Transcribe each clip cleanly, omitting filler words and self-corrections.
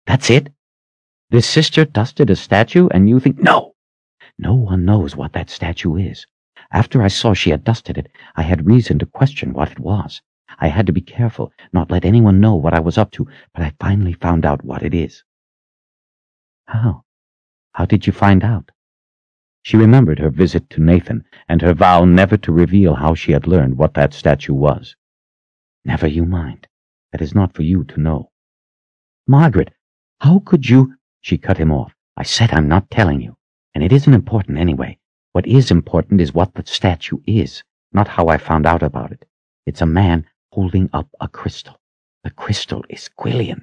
That's it? This sister dusted a statue, and you think... No! No one knows what that statue is. After I saw she had dusted it, I had reason to question what it was. I had to be careful, not let anyone know what I was up to, but I finally found out what it is. How? How did you find out? She remembered her visit to Nathan and her vow never to reveal how she had learned what that statue was. Never you mind. That is not for you to know. Margaret, how could you... She cut him off. I said I'm not telling you, and it isn't important anyway. What is important is what the statue is, not how I found out about it. It's a man holding up a crystal. The crystal is Quillian.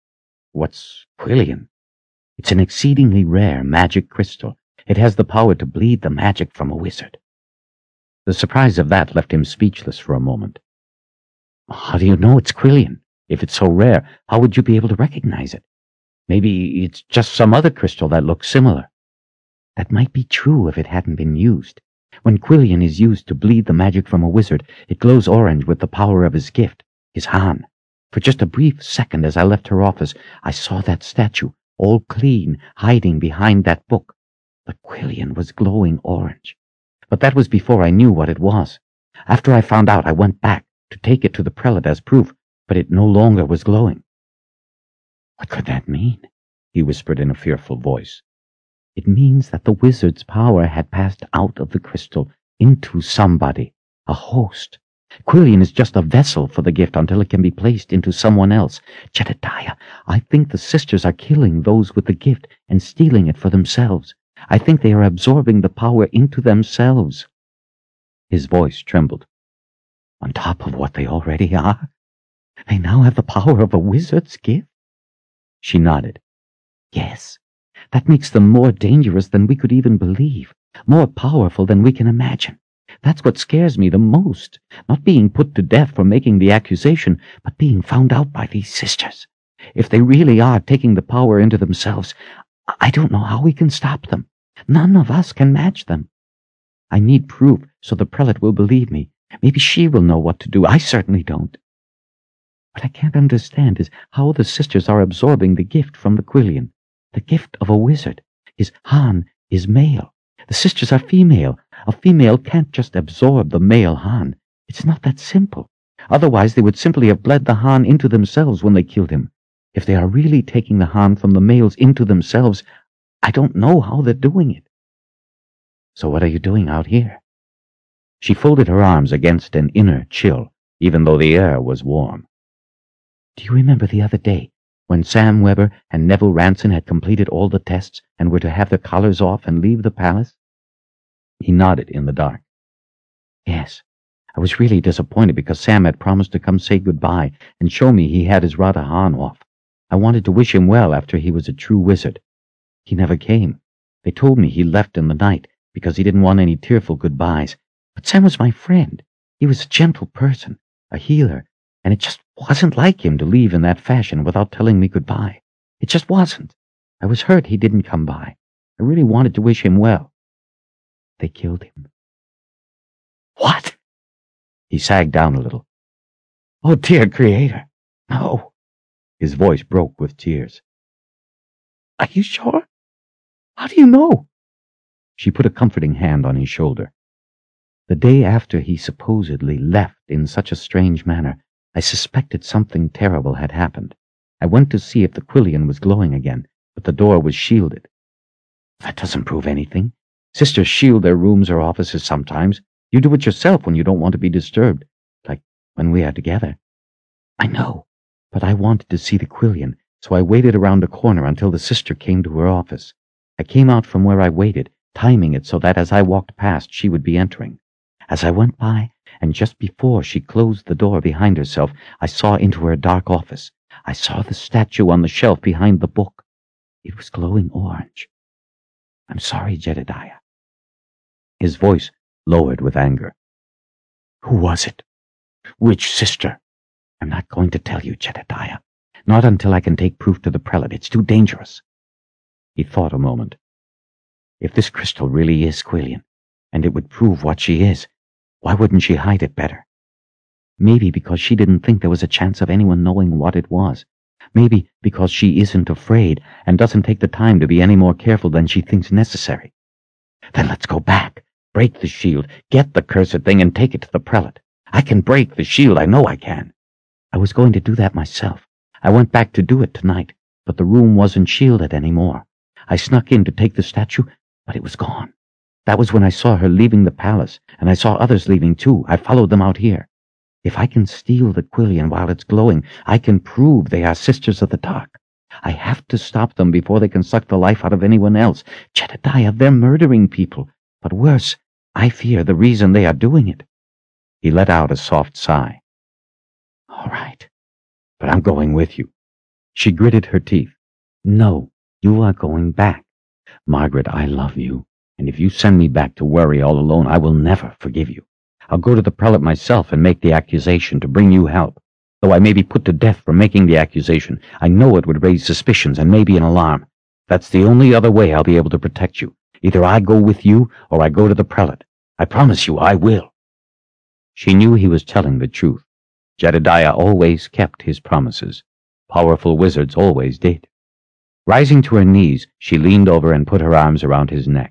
What's Quillian? It's an exceedingly rare magic crystal. It has the power to bleed the magic from a wizard. The surprise of that left him speechless for a moment. How do you know it's Quillian? If it's so rare, how would you be able to recognize it? Maybe it's just some other crystal that looks similar. That might be true if it hadn't been used. When Quillian is used to bleed the magic from a wizard, it glows orange with the power of his gift, his Han. For just a brief second as I left her office, I saw that statue, all clean, hiding behind that book. The Quillian was glowing orange. But that was before I knew what it was. After I found out, I went back to take it to the prelate as proof, but it no longer was glowing. What could that mean? He whispered in a fearful voice. It means that the wizard's power had passed out of the crystal into somebody, a host. Quillian is just a vessel for the gift until it can be placed into someone else. Jedediah, I think the sisters are killing those with the gift and stealing it for themselves. I think they are absorbing the power into themselves. His voice trembled. On top of what they already are? They now have the power of a wizard's gift? She nodded. Yes, that makes them more dangerous than we could even believe, more powerful than we can imagine. That's what scares me the most, not being put to death for making the accusation, but being found out by these sisters. If they really are taking the power into themselves, I don't know how we can stop them. None of us can match them. I need proof so the prelate will believe me. Maybe she will know what to do. I certainly don't. What I can't understand is how the sisters are absorbing the gift from the Quillian, the gift of a wizard. His Han is male. The sisters are female. A female can't just absorb the male Han. It's not that simple. Otherwise they would simply have bled the Han into themselves when they killed him. If they are really taking the Han from the males into themselves, I don't know how they're doing it. So what are you doing out here? She folded her arms against an inner chill, even though the air was warm. Do you remember the other day, when Sam Weber and Neville Ranson had completed all the tests and were to have their collars off and leave the palace? He nodded in the dark. Yes, I was really disappointed because Sam had promised to come say goodbye and show me he had his Radha Han off. I wanted to wish him well after he was a true wizard. He never came. They told me he left in the night because he didn't want any tearful goodbyes. But Sam was my friend. He was a gentle person, a healer, and it just wasn't like him to leave in that fashion without telling me goodbye. It just wasn't. I was hurt he didn't come by. I really wanted to wish him well. They killed him. What? He sagged down a little. Oh, dear Creator. No. His voice broke with tears. Are you sure? How do you know? She put a comforting hand on his shoulder. The day after he supposedly left in such a strange manner, I suspected something terrible had happened. I went to see if the Quillian was glowing again, but the door was shielded. That doesn't prove anything. Sisters shield their rooms or offices sometimes. You do it yourself when you don't want to be disturbed, like when we are together. I know, but I wanted to see the Quillian, so I waited around the corner until the sister came to her office. I came out from where I waited, timing it so that as I walked past she would be entering. As I went by, and just before she closed the door behind herself, I saw into her dark office. I saw the statue on the shelf behind the book. It was glowing orange. I'm sorry, Jedediah. His voice lowered with anger. Who was it? Which sister? I'm not going to tell you, Jedediah. Not until I can take proof to the prelate. It's too dangerous. He thought a moment. If this crystal really is Quillian, and it would prove what she is, why wouldn't she hide it better? Maybe because she didn't think there was a chance of anyone knowing what it was. Maybe because she isn't afraid and doesn't take the time to be any more careful than she thinks necessary. Then let's go back, break the shield, get the cursed thing, and take it to the prelate. I can break the shield, I know I can. I was going to do that myself. I went back to do it tonight, but the room wasn't shielded anymore. I snuck in to take the statue, but it was gone. That was when I saw her leaving the palace, and I saw others leaving too. I followed them out here. If I can steal the quillion while it's glowing, I can prove they are Sisters of the Dark. I have to stop them before they can suck the life out of anyone else. Jedediah, they're murdering people. But worse, I fear the reason they are doing it. He let out a soft sigh. All right, but I'm going with you. She gritted her teeth. No, you are going back. Margaret, I love you, and if you send me back to worry all alone, I will never forgive you. I'll go to the prelate myself and make the accusation to bring you help. Though I may be put to death for making the accusation, I know it would raise suspicions and maybe an alarm. That's the only other way I'll be able to protect you. Either I go with you or I go to the prelate. I promise you I will. She knew he was telling the truth. Jedediah always kept his promises. Powerful wizards always did. Rising to her knees, she leaned over and put her arms around his neck.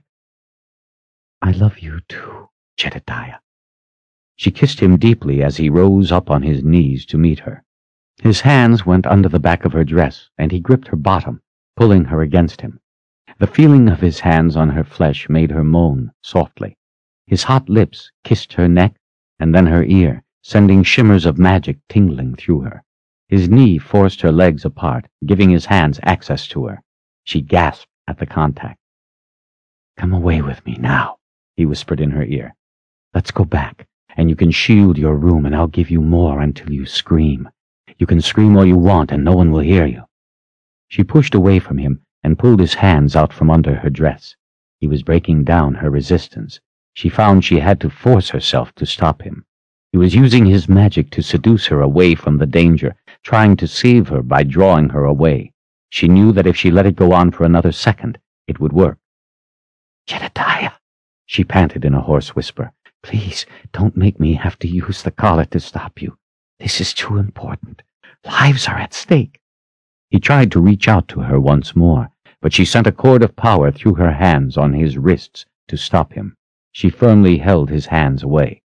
I love you too, Jedediah. She kissed him deeply as he rose up on his knees to meet her. His hands went under the back of her dress, and he gripped her bottom, pulling her against him. The feeling of his hands on her flesh made her moan softly. His hot lips kissed her neck and then her ear, sending shimmers of magic tingling through her. His knee forced her legs apart, giving his hands access to her. She gasped at the contact. Come away with me now, he whispered in her ear. Let's go back, and you can shield your room, and I'll give you more until you scream. You can scream all you want, and no one will hear you. She pushed away from him and pulled his hands out from under her dress. He was breaking down her resistance. She found she had to force herself to stop him. He was using his magic to seduce her away from the danger, trying to save her by drawing her away. She knew that if she let it go on for another second, it would work. Jedediah, she panted in a hoarse whisper. Please, don't make me have to use the collar to stop you. This is too important. Lives are at stake. He tried to reach out to her once more, but she sent a cord of power through her hands on his wrists to stop him. She firmly held his hands away.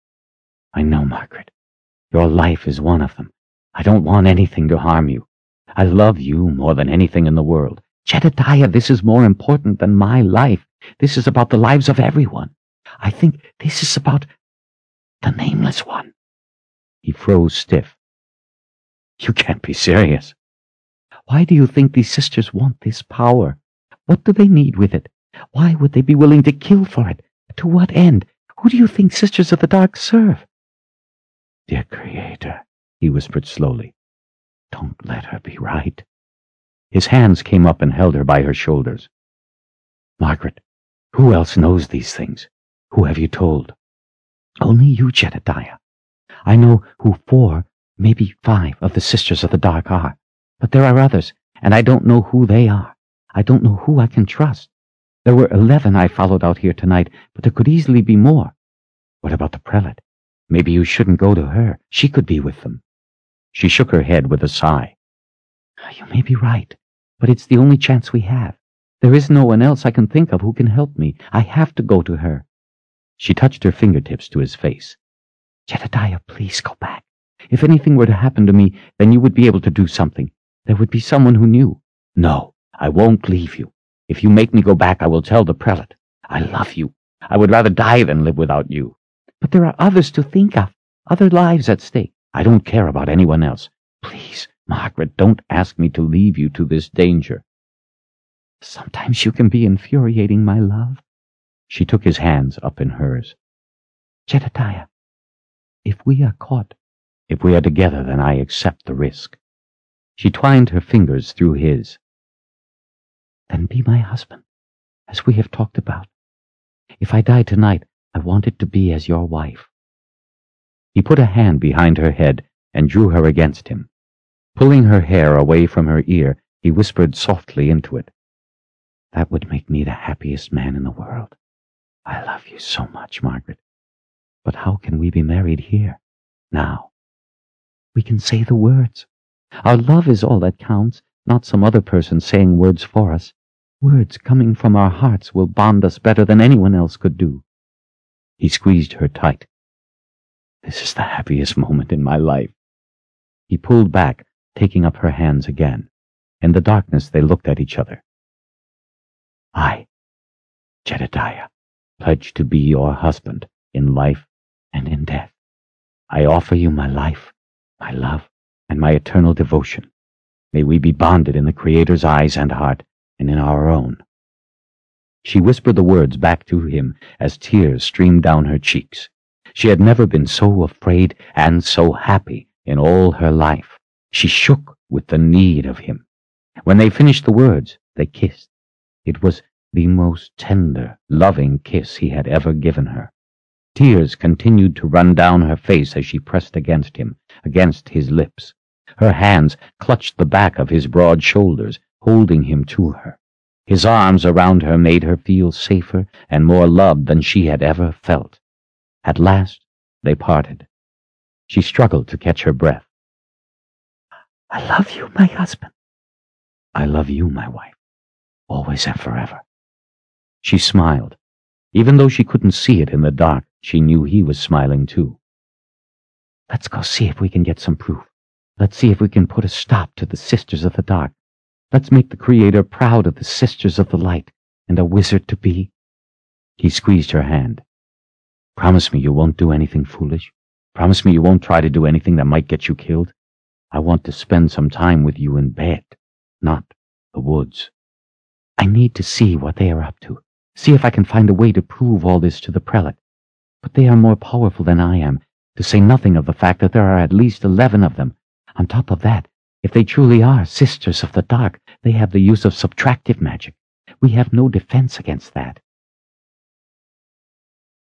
I know, Margaret. Your life is one of them. I don't want anything to harm you. I love you more than anything in the world. Jedediah, this is more important than my life. This is about the lives of everyone. I think this is about the Nameless One. He froze stiff. You can't be serious. Why do you think these sisters want this power? What do they need with it? Why would they be willing to kill for it? To what end? Who do you think Sisters of the Dark serve? Dear Creator, he whispered slowly, don't let her be right. His hands came up and held her by her shoulders. Margaret, who else knows these things? Who have you told? Only you, Jedediah. I know who 4, maybe 5 of the Sisters of the Dark are, but there are others, and I don't know who they are. I don't know who I can trust. There were 11 I followed out here tonight, but there could easily be more. What about the prelate? Maybe you shouldn't go to her. She could be with them. She shook her head with a sigh. You may be right, but it's the only chance we have. There is no one else I can think of who can help me. I have to go to her. She touched her fingertips to his face. Jedediah, please go back. If anything were to happen to me, then you would be able to do something. There would be someone who knew. No, I won't leave you. If you make me go back, I will tell the prelate. I love you. I would rather die than live without you. But there are others to think of, other lives at stake. I don't care about anyone else. Please, Margaret, don't ask me to leave you to this danger. Sometimes you can be infuriating, my love. She took his hands up in hers. Jedediah, if we are caught, if we are together, then I accept the risk. She twined her fingers through his. Then be my husband, as we have talked about. If I die tonight, I want it to be as your wife. He put a hand behind her head and drew her against him. Pulling her hair away from her ear, he whispered softly into it. That would make me the happiest man in the world. I love you so much, Margaret. But how can we be married here, now? We can say the words. Our love is all that counts, not some other person saying words for us. Words coming from our hearts will bond us better than anyone else could do." He squeezed her tight. "This is the happiest moment in my life." He pulled back, taking up her hands again. In the darkness they looked at each other. "I, Jedediah, pledge to be your husband in life and in death. I offer you my life, my love, and my eternal devotion. May we be bonded in the Creator's eyes and heart, and in our own." She whispered the words back to him as tears streamed down her cheeks. She had never been so afraid and so happy in all her life. She shook with the need of him. When they finished the words, they kissed. It was the most tender, loving kiss he had ever given her. Tears continued to run down her face as she pressed against him, against his lips. Her hands clutched the back of his broad shoulders, holding him to her. His arms around her made her feel safer and more loved than she had ever felt. At last, they parted. She struggled to catch her breath. "I love you, my husband." "I love you, my wife, always and forever." She smiled. Even though she couldn't see it in the dark, she knew he was smiling too. "Let's go see if we can get some proof. Let's see if we can put a stop to the Sisters of the Dark. Let's make the Creator proud of the Sisters of the Light and a wizard to be." He squeezed her hand. "Promise me you won't do anything foolish. Promise me you won't try to do anything that might get you killed. I want to spend some time with you in bed, not the woods. I need to see what they are up to, see if I can find a way to prove all this to the prelate. But they are more powerful than I am, to say nothing of the fact that there are at least 11 of them. On top of that, if they truly are Sisters of the Dark, they have the use of subtractive magic. We have no defense against that.